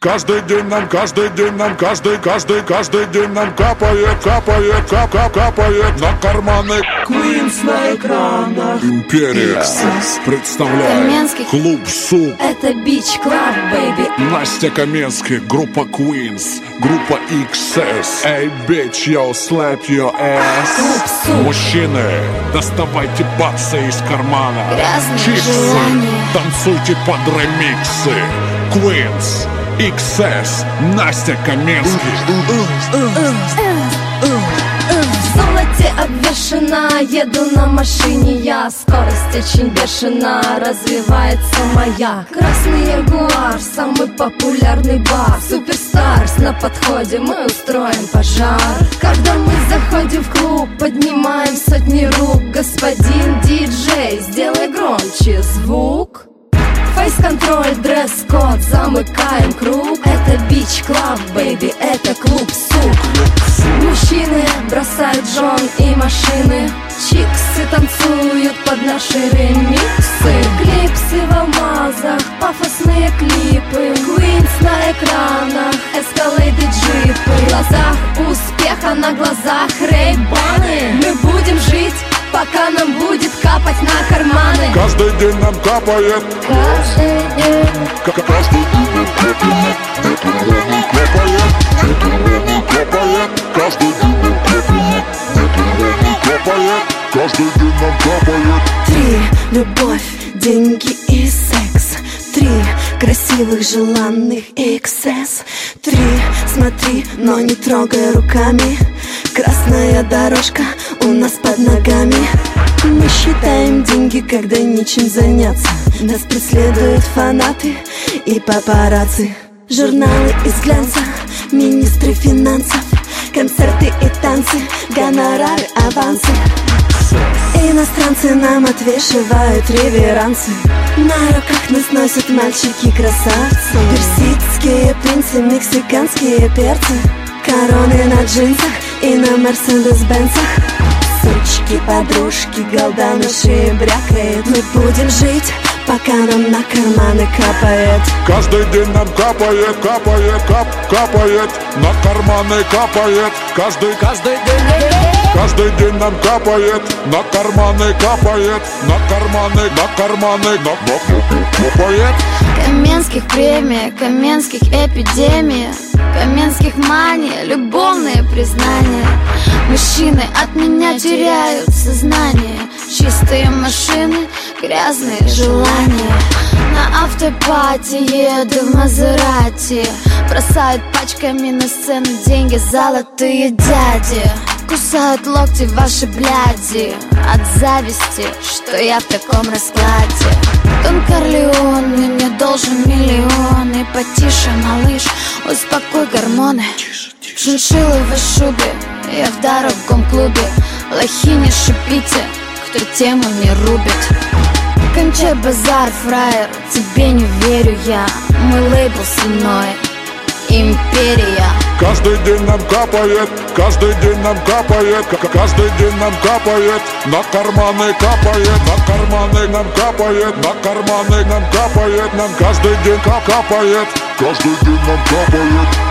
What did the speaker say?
Каждый день нам, каждый день нам капает, капает на карманы. Queens на экранах. Империя представляет Каменский. Клуб Сук. Это Beach Club, baby. Настя Каменский, группа Queens, группа XS. Эй, bitch, yo, slap your ass. Клуб Сук. Мужчины, доставайте баксы из кармана. Грязные Чипсы, желания. танцуйте под ремиксы. Queens, XS, Настя Каменский. В золоте обвешена, еду на машине я. Скорость очень бешена, развивается моя. Красный ягуар, самый популярный бар. Суперстарс на подходе, мы устроим пожар. Когда мы заходим в клуб, поднимаем сотни рук. Господин диджей, сделай громче звук. Фейс-контроль, дресс-код, замыкаем круг. Это Beach Club, baby, это клуб Сук. Мужчины бросают жен и машины. Чиксы танцуют под наши ремиксы. Клипсы в алмазах, пафосные клипы. Queens на экранах, эскалейды, джипы. В глазах успеха, на глазах рейбаны. Мы будем жить, пока нам будет капать на карманы. Каждый день нам капает. Каждый день. Каждый день нам капает. Каждый день нам капает. Каждый день нам капает. 3. Любовь, деньги и секс. 3. Красивых, желанных XS. 3. Смотри, но не трогай руками. Красная дорожка у нас под ногами. Мы считаем деньги, когда нечем заняться. Нас преследуют фанаты и папарацци. Журналы из глянца, министры финансов. Концерты и танцы, гонорары, авансы. Иностранцы нам отвешивают реверансы. На руках нас носят мальчики-красавцы. Персидские принцы, мексиканские перцы. Короны на джинсах и на мерседес-бенцах. Сучки, подружки, голда на шее брякает. Мы будем жить, пока нам на карманы капает. Каждый день нам капает, капает, на карманы капает. Каждый день нам капает, на карманы капает, на карманы капает. Каменских премия, Каменских эпидемия, Каменских мания, любовные признания. Мужчины от меня теряют сознание. Чистые машины, грязные желания. На автопати еду в Мазерати. Бросают пачками на сцену деньги золотые дяди. Кусают локти ваши бляди от зависти, что я в таком раскладе. Дон Корлеон, и мне должен миллион. И потише, малыш, успокой гормоны. В шиншилловой шубе, я в дорогом клубе. Лохи, не шипите, кто тему не рубит. Кончай базар, фраер, тебе не верю я. Мой лейбл со мной, империя. Каждый день нам капает, каждый день нам капает, каждый день нам капает, на карманы капает, на карманы нам капает, на карманы нам капает, нам каждый день капает, каждый день нам капает.